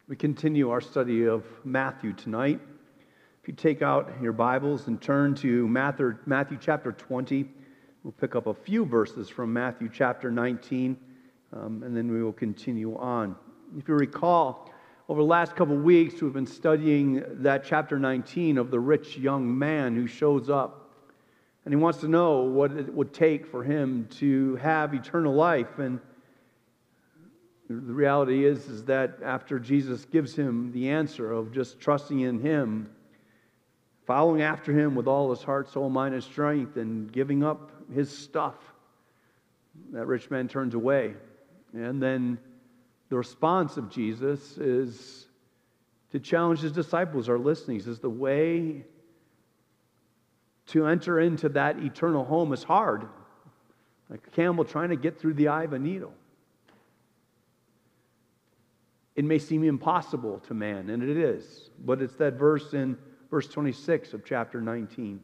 We continue our study of Matthew tonight. If you take out your Bibles and turn to Matthew chapter 20, we'll pick up a few verses from Matthew chapter 19, and then we will continue on. If you recall, over the last couple of weeks, we've been studying that chapter 19 of the rich young man who shows up, and he wants to know what it would take for him to have eternal life. And the reality is that after Jesus gives him the answer of just trusting in him, following after him with all his heart, soul, mind, and strength, and giving up his stuff, that rich man turns away. And then the response of Jesus is to challenge his disciples who are listening. He says the way to enter into that eternal home is hard, like a camel trying to get through the eye of a needle. It may seem impossible to man, and it is, but it's that verse in verse 26 of chapter 19.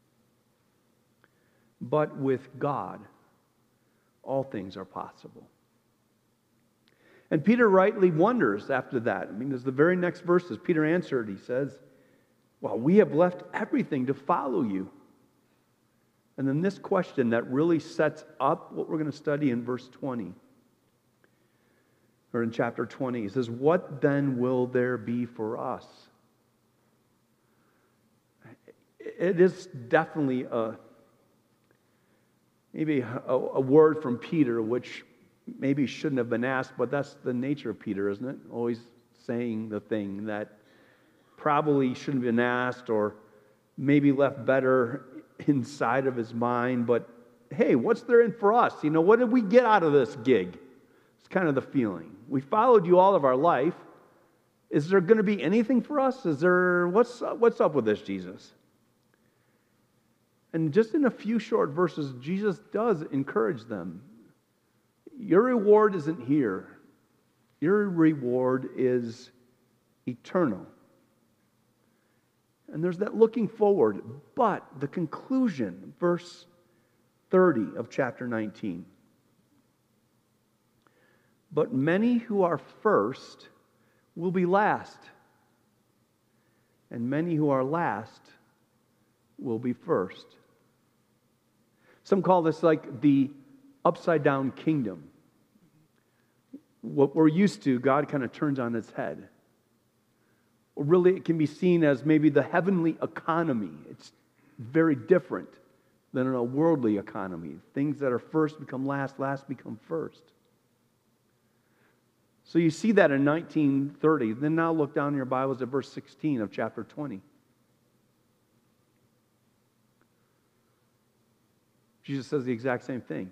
But with God, all things are possible. And Peter rightly wonders after that. I mean, there's the very next verses. Peter answered, he says, well, we have left everything to follow you. And then this question that really sets up what we're going to study in verse 20. Or in chapter 20, he says, what then will there be for us? It is definitely maybe a word from Peter, which maybe shouldn't have been asked, but that's the nature of Peter, isn't it? Always saying the thing that probably shouldn't have been asked or maybe left better inside of his mind. But hey, what's there in for us? You know, what did we get out of this gig? It's kind of the feeling. We followed you all of our life. Is there going to be anything for us? What's up with this, Jesus? And just in a few short verses, Jesus does encourage them. Your reward isn't here. Your reward is eternal. And there's that looking forward. But the conclusion, verse 30 of chapter 19. But many who are first will be last, and many who are last will be first. Some call this like the upside down kingdom. What we're used to, God kind of turns on its head. Or really, it can be seen as maybe the heavenly economy. It's very different than a worldly economy. Things that are first become last, last become first. So you see that in 1930. Then now look down in your Bibles at verse 16 of chapter 20. Jesus says the exact same thing.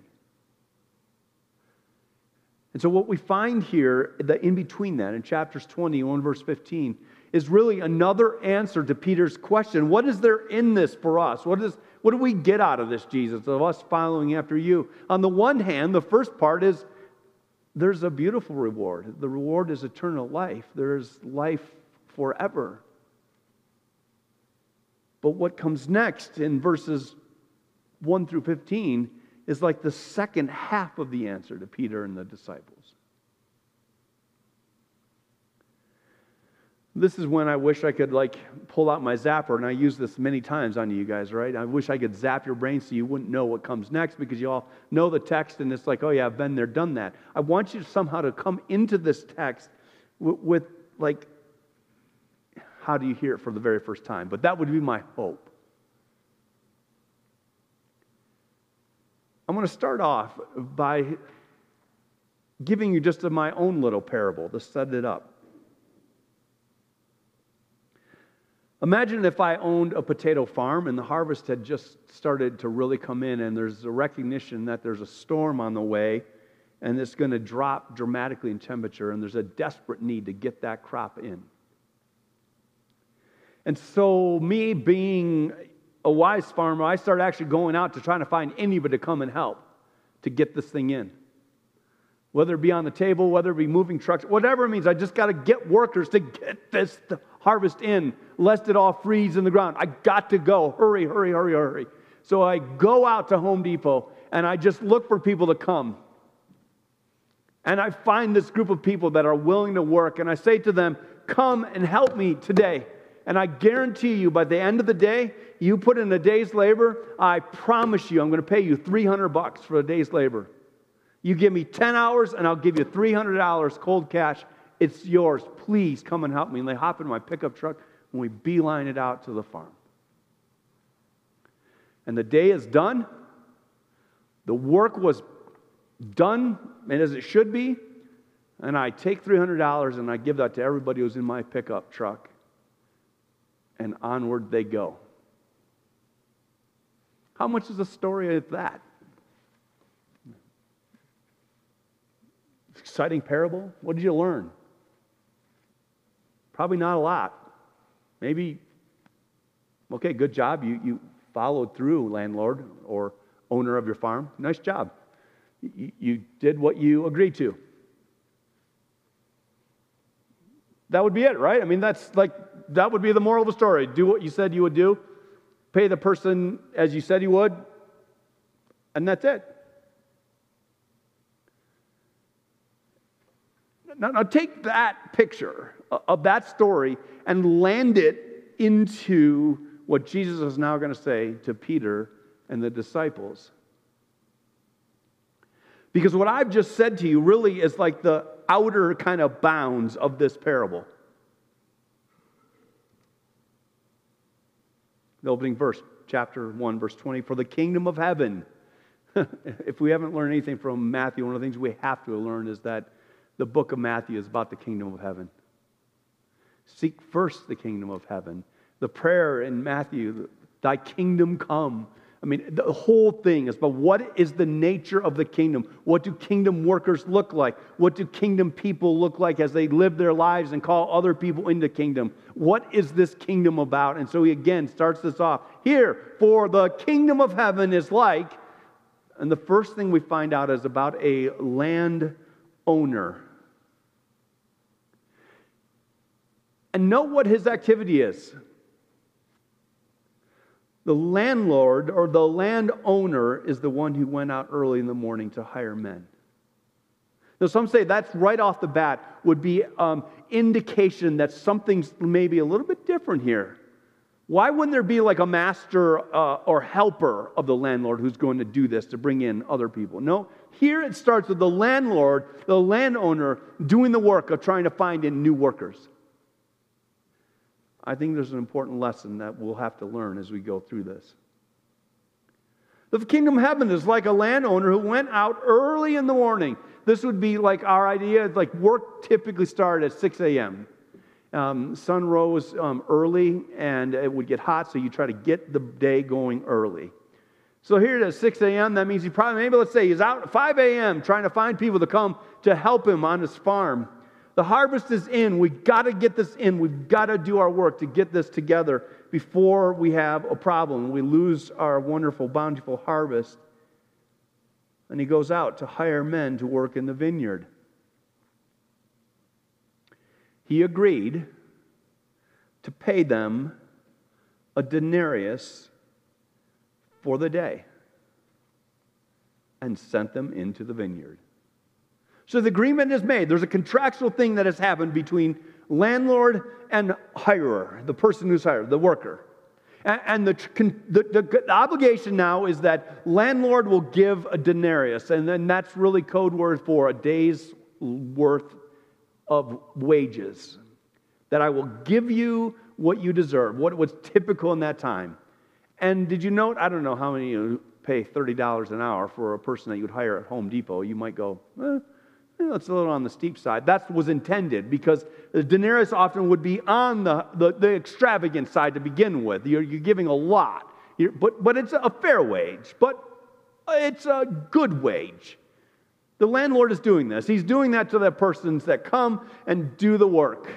And so what we find here, that in between that, in chapters 21, verse 15, is really another answer to Peter's question. What is there in this for us? What do we get out of this, Jesus, of us following after you? On the one hand, the first part is there's a beautiful reward. The reward is eternal life. There's life forever. But what comes next in verses 1 through 15 is like the second half of the answer to Peter and the disciples. This is when I wish I could pull out my zapper, and I use this many times on you guys, right? I wish I could zap your brain so you wouldn't know what comes next because you all know the text and it's like, oh yeah, I've been there, done that. I want you somehow to come into this text with how do you hear it for the very first time? But that would be my hope. I'm going to start off by giving you just my own little parable to set it up. Imagine if I owned a potato farm and the harvest had just started to really come in and there's a recognition that there's a storm on the way and it's going to drop dramatically in temperature and there's a desperate need to get that crop in. And so me being a wise farmer, I start actually going out to try to find anybody to come and help to get this thing in. Whether it be on the table, whether it be moving trucks, whatever it means, I just got to get workers to get this harvest in, lest it all freeze in the ground. I got to go. Hurry, hurry, hurry, hurry. So I go out to Home Depot, and I just look for people to come. And I find this group of people that are willing to work, and I say to them, come and help me today. And I guarantee you, by the end of the day, you put in a day's labor, I promise you, I'm going to pay you $300 for a day's labor. You give me 10 hours, and I'll give you $300 cold cash. It's yours. Please come and help me. And they hop in my pickup truck, and we beeline it out to the farm. And the day is done. The work was done, and as it should be. And I take $300, and I give that to everybody who's in my pickup truck. And onward they go. How much is the story of that? Exciting parable? What did you learn? Probably not a lot. Maybe, okay, good job. You followed through, landlord or owner of your farm. Nice job. You did what you agreed to. That would be it, right? I mean, that would be the moral of the story. Do what you said you would do. Pay the person as you said you would. And that's it. Now take that picture of that story and land it into what Jesus is now going to say to Peter and the disciples. Because what I've just said to you really is like the outer kind of bounds of this parable. The opening verse, chapter 1, verse 20, for the kingdom of heaven. If we haven't learned anything from Matthew, one of the things we have to learn is that the book of Matthew is about the kingdom of heaven. Seek first the kingdom of heaven. The prayer in Matthew, thy kingdom come. I mean, the whole thing is about what is the nature of the kingdom? What do kingdom workers look like? What do kingdom people look like as they live their lives and call other people into kingdom? What is this kingdom about? And so he again starts this off. Here, for the kingdom of heaven is like, and the first thing we find out is about a land owner. And note what his activity is. The landlord or the landowner is the one who went out early in the morning to hire men. Now, some say that's right off the bat would be indication that something's maybe a little bit different here. Why wouldn't there be like a master or helper of the landlord who's going to do this to bring in other people? No, here it starts with the landlord, the landowner, doing the work of trying to find in new workers. I think there's an important lesson that we'll have to learn as we go through this. The kingdom of heaven is like a landowner who went out early in the morning. This would be like our idea, like work typically started at 6 a.m. Sun rose early and it would get hot, so you try to get the day going early. So here it is, 6 a.m. That means maybe let's say he's out at 5 a.m. trying to find people to come to help him on his farm. The harvest is in. We've got to get this in. We've got to do our work to get this together before we have a problem. We lose our wonderful, bountiful harvest. And he goes out to hire men to work in the vineyard. He agreed to pay them a denarius for the day and sent them into the vineyard. So the agreement is made. There's a contractual thing that has happened between landlord and hirer, the person who's hired, the worker. And the obligation now is that landlord will give a denarius, and then that's really code word for a day's worth of wages. That I will give you what you deserve, what was typical in that time. And did you note, I don't know how many you pay $30 an hour for a person that you'd hire at Home Depot. You might go, it's a little on the steep side. That was intended because the denarius often would be on the extravagant side to begin with. You're giving a lot. But it's a fair wage. But it's a good wage. The landlord is doing this. He's doing that to the persons that come and do the work.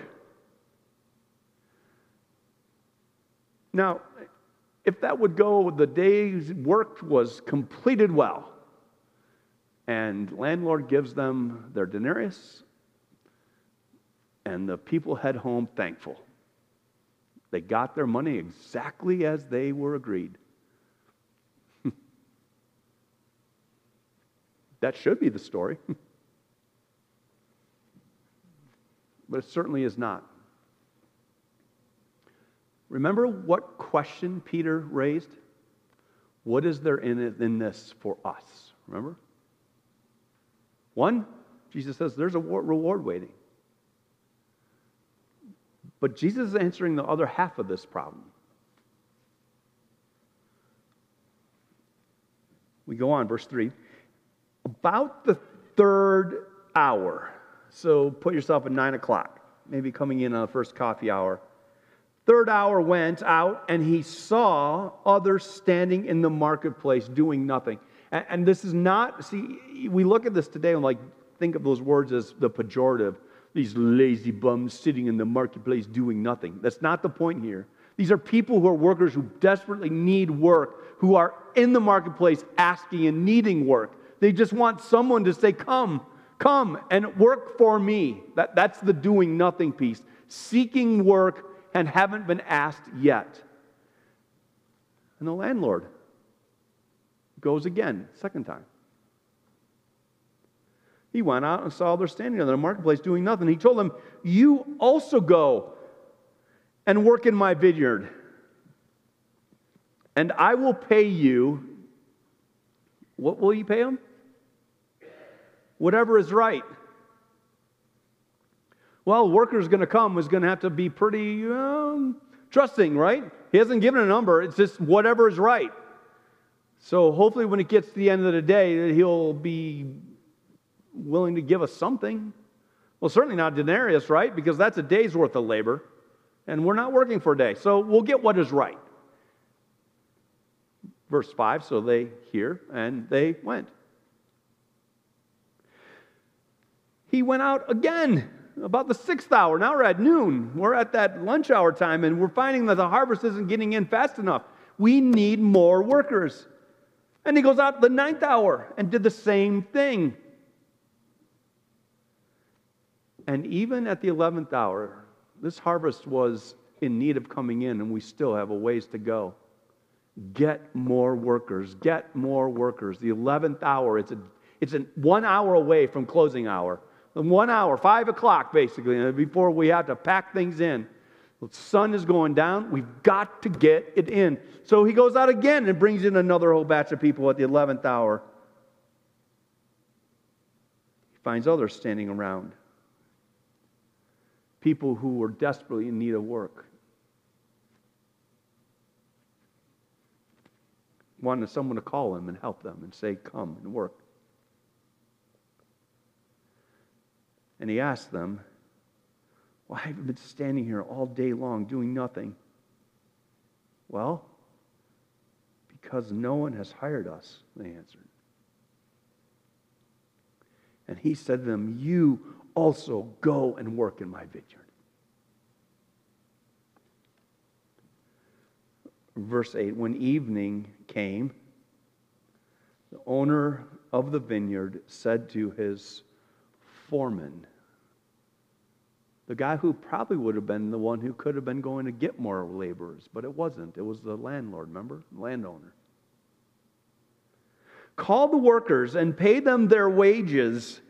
Now, if that would go, the day's work was completed well. And landlord gives them their denarius, and the people head home thankful. They got their money exactly as they were agreed. That should be the story. but it certainly is not. Remember what question Peter raised? What is there in this for us? Remember? One, Jesus says there's a reward waiting. But Jesus is answering the other half of this problem. We go on, verse 3. About the third hour, so put yourself at 9 o'clock, maybe coming in on the first coffee hour. Third hour went out, and he saw others standing in the marketplace doing nothing. And this is not, see, we look at this today and think of those words as the pejorative. These lazy bums sitting in the marketplace doing nothing. That's not the point here. These are people who are workers who desperately need work, who are in the marketplace asking and needing work. They just want someone to say, come and work for me. That's the doing nothing piece. Seeking work and haven't been asked yet. And the landlord goes again, second time. He went out and saw others standing in the marketplace doing nothing. He told them, you also go and work in my vineyard, and I will pay you. What will you pay him? Whatever is right. Well, a worker is going to come, is going to have to be pretty trusting, right? He hasn't given a number. It's just whatever is right. So hopefully when it gets to the end of the day, he'll be willing to give us something. Well, certainly not denarius, right? Because that's a day's worth of labor. And we're not working for a day. So we'll get what is right. Verse 5, so they hear and they went. He went out again about the 6th hour. Now we're at noon. We're at that lunch hour time, and we're finding that the harvest isn't getting in fast enough. We need more workers. And he goes out the 9th hour and did the same thing. And even at the 11th hour, this harvest was in need of coming in, and we still have a ways to go. Get more workers. Get more workers. The 11th hour, it's 1 hour away from closing hour. 1 hour, 5 o'clock basically, before we have to pack things in. The sun is going down. We've got to get it in. So he goes out again and brings in another whole batch of people at the 11th hour. He finds others standing around. People who were desperately in need of work. Wanted someone to call them and help them and say, come and work. And he asked them, why have you been standing here all day long doing nothing? Well, because no one has hired us, they answered. And he said to them, you also go and work in my vineyard. Verse 8, when evening came, the owner of the vineyard said to his foreman, the guy who probably would have been the one who could have been going to get more laborers, but it wasn't. It was the landlord, remember? Landowner. Call the workers and pay them their wages,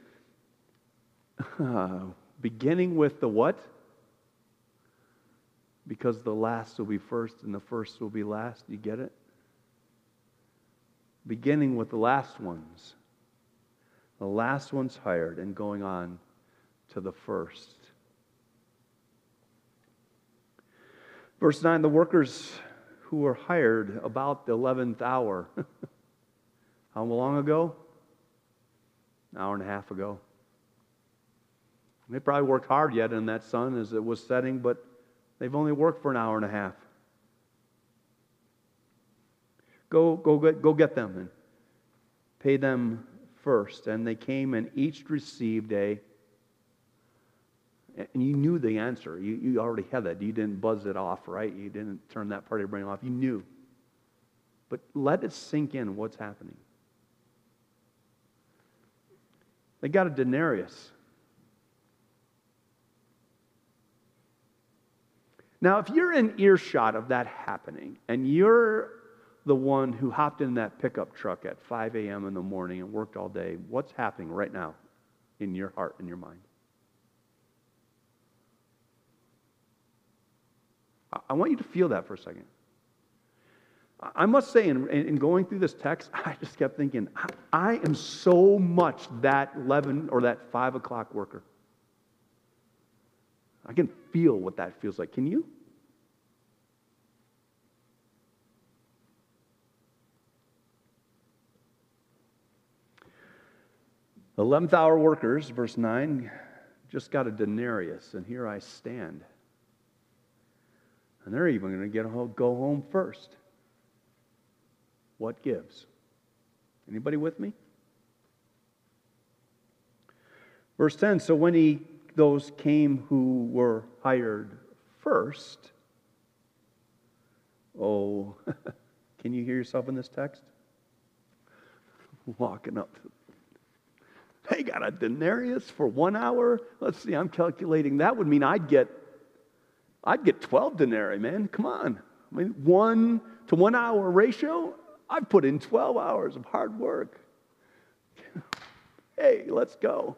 beginning with the what? Because the last will be first and the first will be last. You get it? Beginning with the last ones. The last ones hired and going on to the first. Verse 9, the workers who were hired about the 11th hour. How long ago? An hour and a half ago. They probably worked hard yet in that sun as it was setting, but they've only worked for an hour and a half. Go get them and pay them first. And they came and each received and you knew the answer. You already had that. You didn't buzz it off, right? You didn't turn that part of your brain off. You knew. But let it sink in what's happening. They got a denarius. Now, if you're in earshot of that happening, and you're the one who hopped in that pickup truck at 5 a.m. in the morning and worked all day, what's happening right now in your heart and your mind? I want you to feel that for a second. I must say, in going through this text, I just kept thinking, I am so much that 11 or that 5 o'clock worker. I can feel what that feels like. Can you? The 11th hour workers, verse 9, just got a denarius, and here I stand. And they're even going to go home first. What gives? Anybody with me? Verse 10, so when those came who were hired first, oh, can you hear yourself in this text? Walking up. They got a denarius for 1 hour? Let's see, I'm calculating. That would mean I'd get 12 denarii, man. Come on. I mean, 1 to 1 hour ratio, I've put in 12 hours of hard work. Hey, let's go.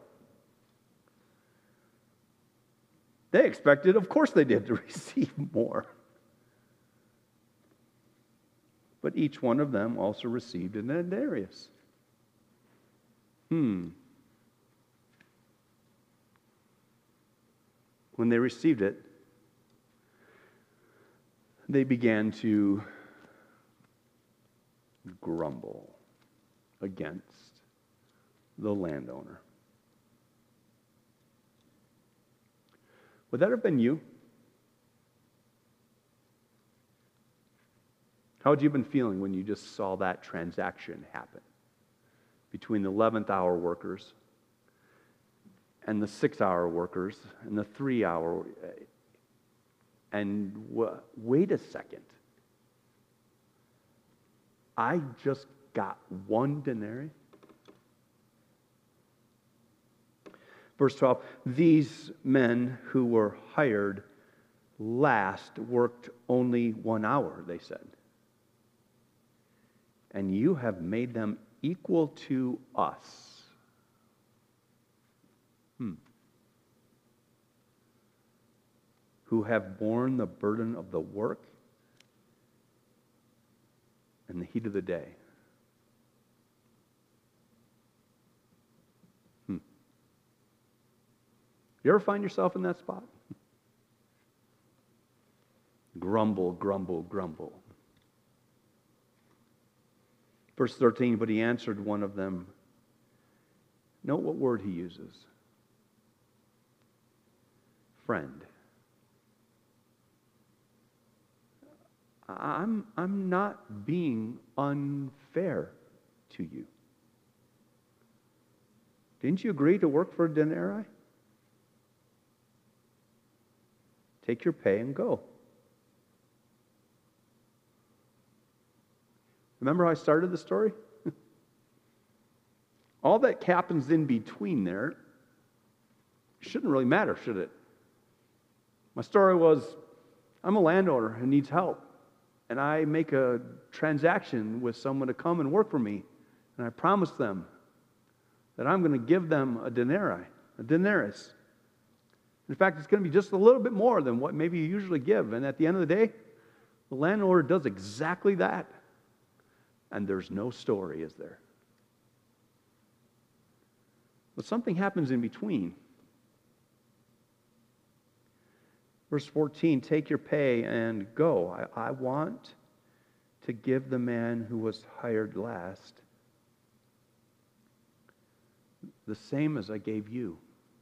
They expected, of course they did, to receive more. But each one of them also received a denarius. When they received it, they began to grumble against the landowner. Would that have been you? How would you have been feeling when you just saw that transaction happen between the 11th hour workers and the 6-hour workers and the 3-hour? And wait a second. I just got 1 denarii? Verse 12, these men who were hired last worked only 1 hour, they said. And you have made them equal to us. Who have borne the burden of the work and the heat of the day. You ever find yourself in that spot? Grumble, grumble, grumble. Verse 13, but he answered one of them. Note what word he uses. Friend. I'm not being unfair to you. Didn't you agree to work for a denarii? Take your pay and go. Remember how I started the story? All that happens in between there shouldn't really matter, should it? My story was, I'm a landowner who needs help. And I make a transaction with someone to come and work for me. And I promise them that I'm going to give them a denarius. In fact, it's going to be just a little bit more than what maybe you usually give. And at the end of the day, the landlord does exactly that. And there's no story, is there? But something happens in between. Verse 14, take your pay and go. I want to give the man who was hired last the same as I gave you.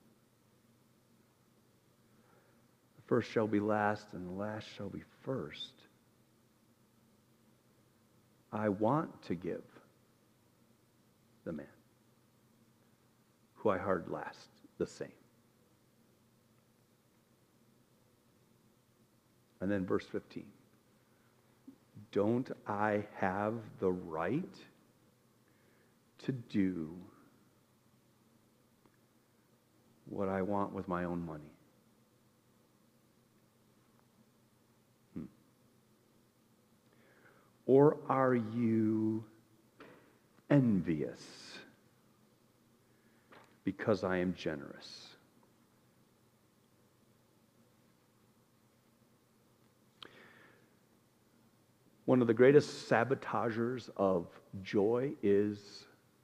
The first shall be last, and the last shall be first. I want to give the man who I hired last the same. And then verse 15. Don't I have the right to do what I want with my own money? Or are you envious because I am generous? One of the greatest sabotagers of joy is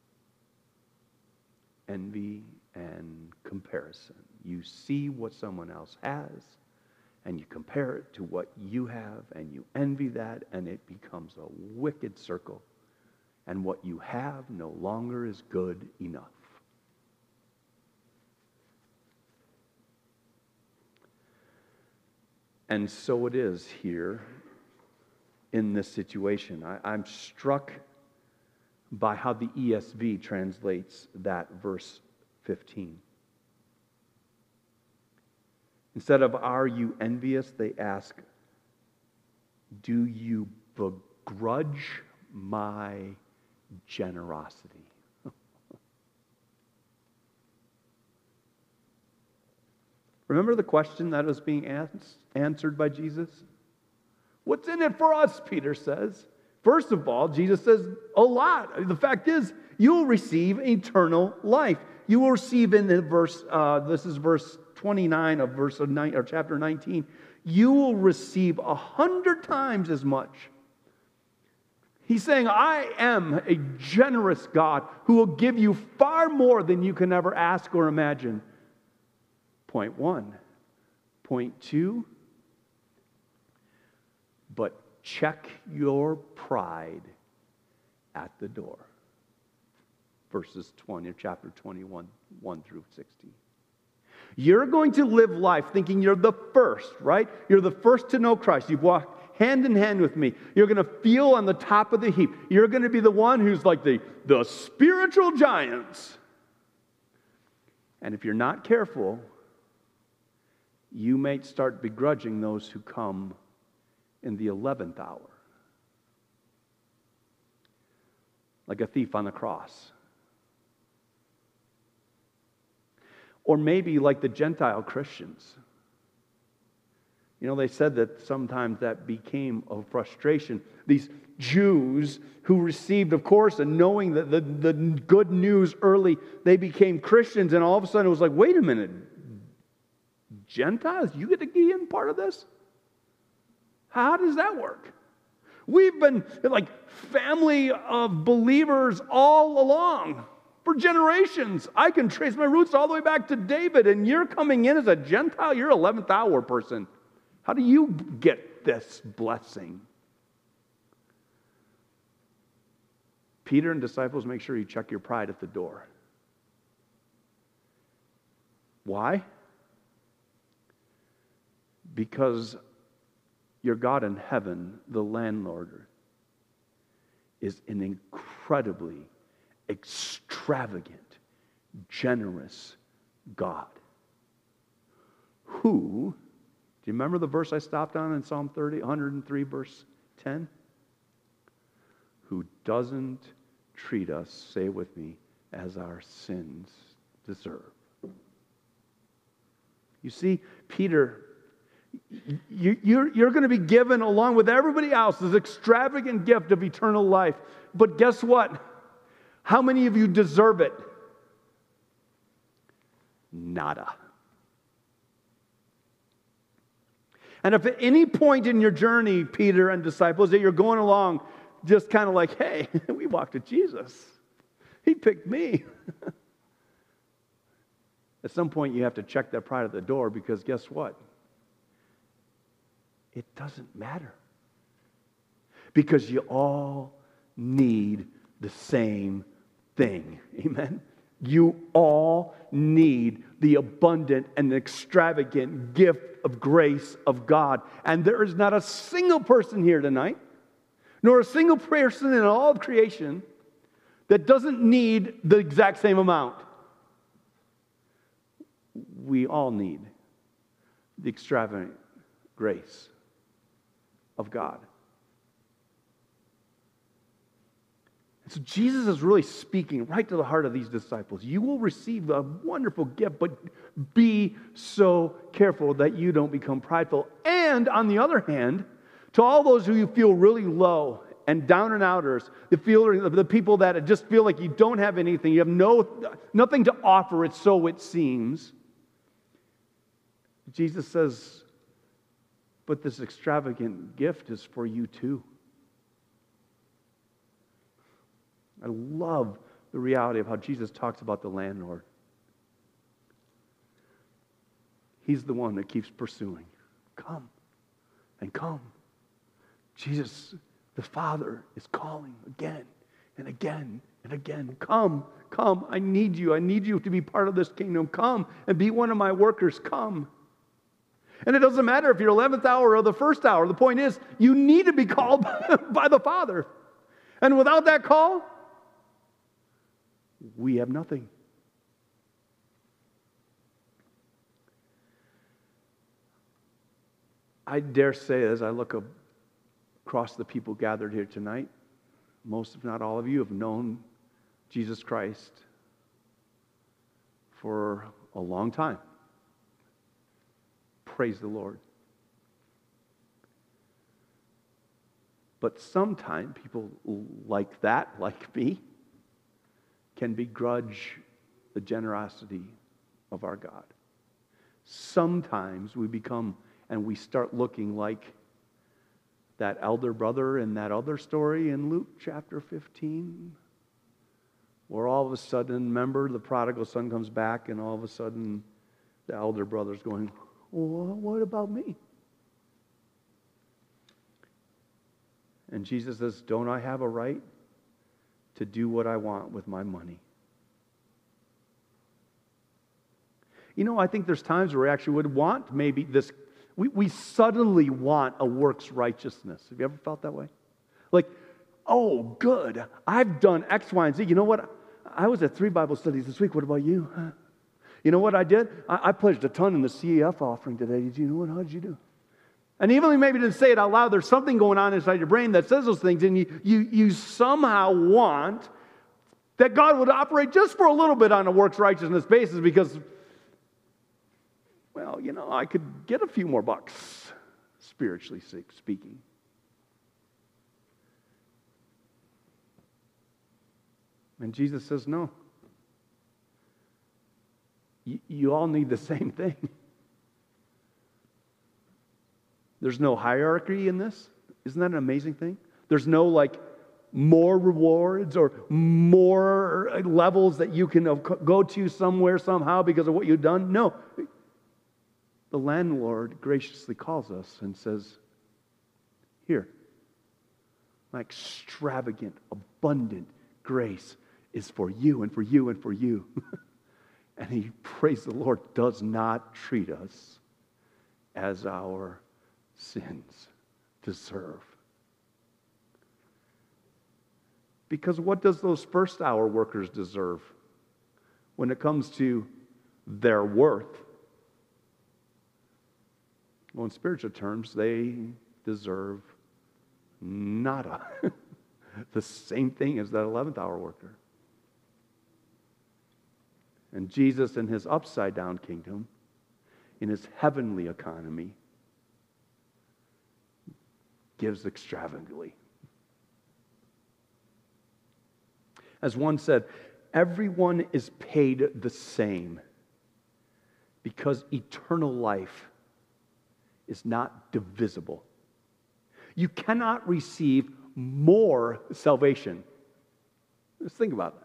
envy and comparison. You see what someone else has, and you compare it to what you have, and you envy that, and it becomes a wicked circle. And what you have no longer is good enough. And so it is here in this situation. I'm struck by how the ESV translates that verse 15. Instead of, "Are you envious?" they ask, "Do you begrudge my generosity?" Remember the question that was being answered by Jesus? What's in it for us, Peter says. First of all, Jesus says a lot. The fact is, you will receive eternal life. You will receive in the verse, this is verse 29 of chapter 19, you will receive 100 times as much. He's saying, I am a generous God who will give you far more than you can ever ask or imagine. Point one. Point two, but check your pride at the door. Verses 20 of chapter 21, 1 through 16. You're going to live life thinking you're the first, right? You're the first to know Christ. You've walked hand in hand with me. You're going to feel on the top of the heap. You're going to be the one who's like the spiritual giants. And if you're not careful, you may start begrudging those who come in the 11th hour. Like a thief on the cross. Or maybe like the Gentile Christians. You know, they said that sometimes that became a frustration. These Jews who received, of course, and knowing that the good news early, they became Christians, and all of a sudden it was like, wait a minute, Gentiles, you get to be in part of this? How does that work? We've been like family of believers all along for generations. I can trace my roots all the way back to David, and you're coming in as a Gentile, you're an 11th hour person. How do you get this blessing? Peter and disciples, make sure you check your pride at the door. Why? Because your God in heaven, the landlord, is an incredibly extravagant, generous God. Who, do you remember the verse I stopped on in Psalm 103, verse 10? Who doesn't treat us, say it with me, as our sins deserve. You see, Peter, you're going to be given, along with everybody else, this extravagant gift of eternal life. But guess what? How many of you deserve it? Nada. And if at any point in your journey, Peter and disciples, that you're going along just kind of like, hey, we walked with Jesus. He picked me. At some point, you have to check that pride at the door, because guess what? It doesn't matter. Because you all need the same thing. Amen? You all need the abundant and extravagant gift of grace of God. And there is not a single person here tonight, nor a single person in all of creation, that doesn't need the exact same amount. We all need the extravagant grace of God. And so Jesus is really speaking right to the heart of these disciples. You will receive a wonderful gift, but be so careful that you don't become prideful. And on the other hand, to all those who you feel really low and down and outers, the people that just feel like you don't have anything, you have nothing to offer, it's so it seems. Jesus says, but this extravagant gift is for you too. I love the reality of how Jesus talks about the landlord. He's the one that keeps pursuing. Come and come. Jesus, the Father, is calling again and again and again. Come, come. I need you. I need you to be part of this kingdom. Come and be one of my workers. Come. And it doesn't matter if you're 11th hour or the first hour. The point is, you need to be called by the Father. And without that call, we have nothing. I dare say, as I look across the people gathered here tonight, most, if not all of you, have known Jesus Christ for a long time. Praise the Lord. But sometimes people like that, like me, can begrudge the generosity of our God. Sometimes we become and we start looking like that elder brother in that other story in Luke chapter 15, where all of a sudden, remember, the prodigal son comes back, and all of a sudden the elder brother's going, well, what about me? And Jesus says, don't I have a right to do what I want with my money? You know, I think there's times where we actually would want maybe this. We suddenly want a works righteousness. Have you ever felt that way? Like, oh, good. I've done X, Y, and Z. You know what? I was at 3 Bible studies this week. What about you? You know what I did? I pledged a ton in the CEF offering today. Did you know what? How did you do? And even though you maybe didn't say it out loud, there's something going on inside your brain that says those things, and you somehow want that God would operate just for a little bit on a works righteousness basis because, well, you know, I could get a few more bucks, spiritually speaking. And Jesus says, no. You all need the same thing. There's no hierarchy in this. Isn't that an amazing thing? There's no more rewards or more levels that you can go to somewhere somehow because of what you've done. No. The landlord graciously calls us and says, here, my extravagant, abundant grace is for you and for you and for you. And he, praise the Lord, does not treat us as our sins deserve. Because what does those first hour workers deserve when it comes to their worth? Well, in spiritual terms, they deserve nada. The same thing as that 11th hour worker. And Jesus, in his upside down kingdom, in his heavenly economy, gives extravagantly. As one said, everyone is paid the same because eternal life is not divisible. You cannot receive more salvation. Just think about that.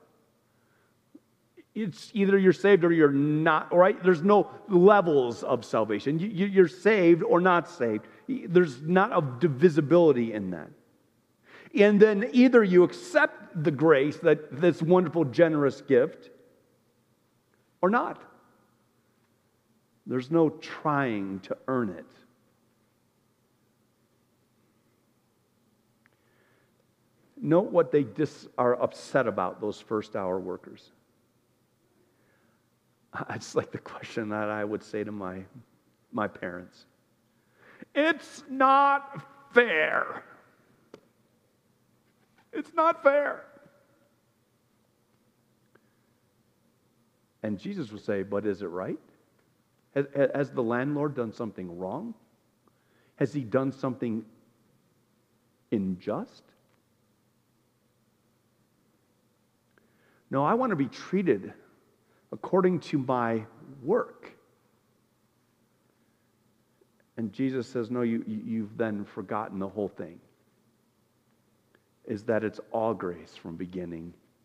It's either you're saved or you're not, right? There's no levels of salvation. You're saved or not saved. There's not a divisibility in that. And then either you accept the grace, that this wonderful, generous gift, or not. There's no trying to earn it. Note what they are upset about, those first hour workers. It's like the question that I would say to my parents. It's not fair. It's not fair. And Jesus would say, but is it right? Has the landlord done something wrong? Has he done something unjust? No, I want to be treated according to my work. And Jesus says, no, you've then forgotten the whole thing. Is that it's all grace from beginning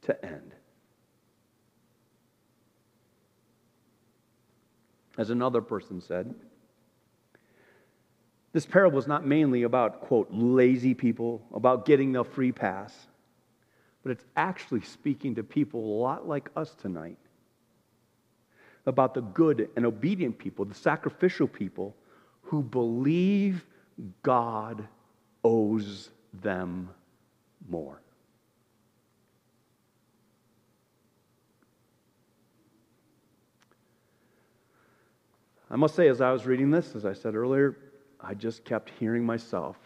to end. As another person said, this parable is not mainly about, quote, lazy people, about getting the free pass, but it's actually speaking to people a lot like us tonight, about the good and obedient people, the sacrificial people who believe God owes them more. I must say, as I was reading this, as I said earlier, I just kept hearing myself.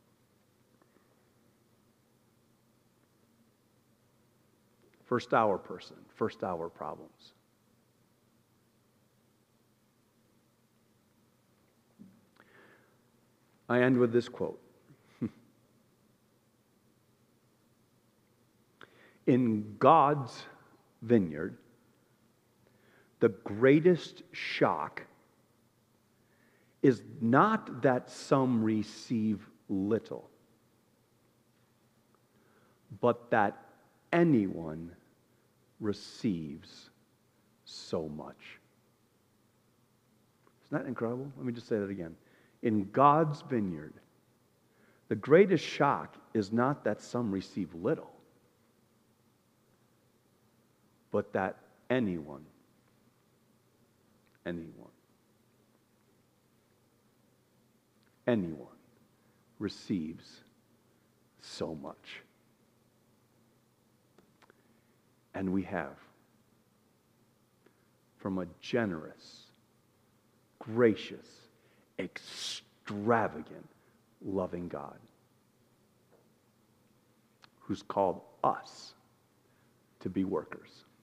First hour person, first hour problems. I end with this quote. In God's vineyard, the greatest shock is not that some receive little, but that anyone receives so much. Isn't that incredible? Let me just say that again. In God's vineyard, the greatest shock is not that some receive little, but that anyone receives so much. And we have, from a generous, gracious, extravagant, loving God who's called us to be workers.